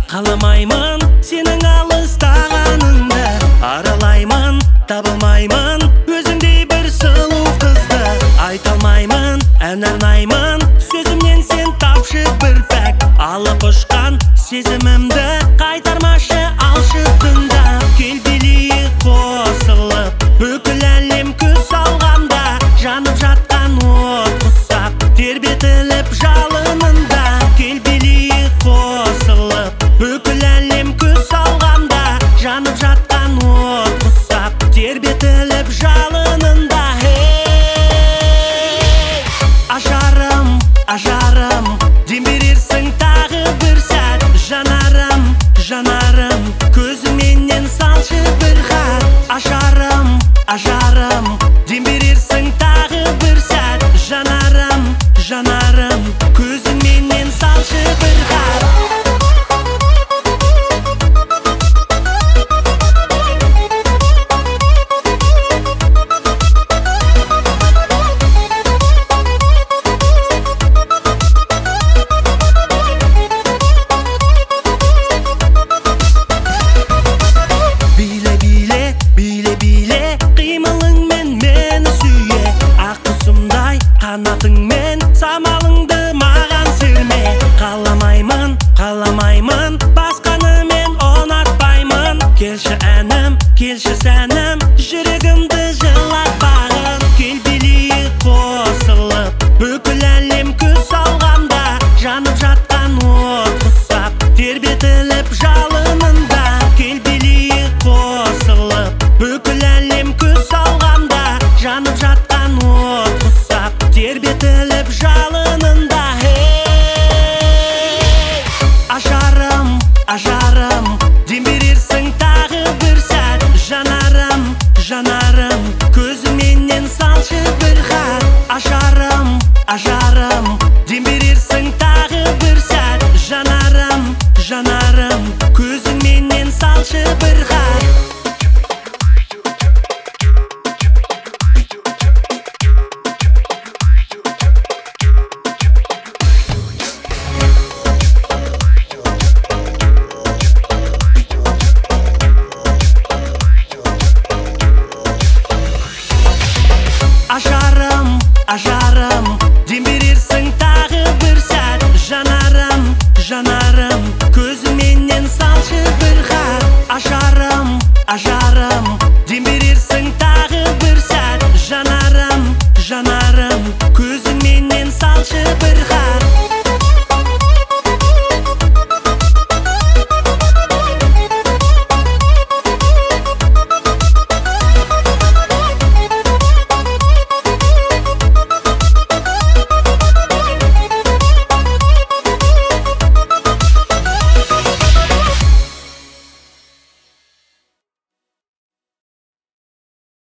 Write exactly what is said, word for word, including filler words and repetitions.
Қаламаймын сенің алыстағаныңды, аралаймын, табылмаймын өзіңдей бір сұлу қызды. Айта алмаймын, ән арнаймын, сөзімнен сен тапшы бір пәк. Алып ұшқан сезімімді қайтармашы, алшы тыңдап. Кел билейік қосылып, бүкіл әлем күз алғанда, жанып жатқан от құсап, тербетіліп жалынында. Кел билейік қосылып, бүкіл әлем күз алғанда, жанып жатқан от құсап, тербетіліп жалынында. Ажарым, ажарым, дем берерсің тағы бір сәт. Жанарым, жанарым, көзіменен салшы бір хат. Ажарым, ажарым, дем берерсің тағы бір сәт. Жанарым, жанарым, көзіменен салшы бір хат. Қанатыңмен самалыңды маған серме. Қаламаймын, қаламаймын, басқаны мен ұнатпаймын. Келші әнім, келші сәнім, жүрегімді жылатпағын. Кел билейік қосылып, бүкіл әлем күз алғанда, жанып жатқан от құсап, тербетіліп жалынында. Кел билейік қосылып, бүкіл әлем күз алғанда, жанып жатқан от құсап, тербетіліп жалынында. Ажарым, ажарым, дем берерсің тағы бір сәт. Жанарым, жанарым, көзіменен салшы бір хат. Ажарым, ажарым, дем берерсің тағы бір сәт. Жанарым, жанарым, көзіменен салшы бір хат. Ажарым, ажарым,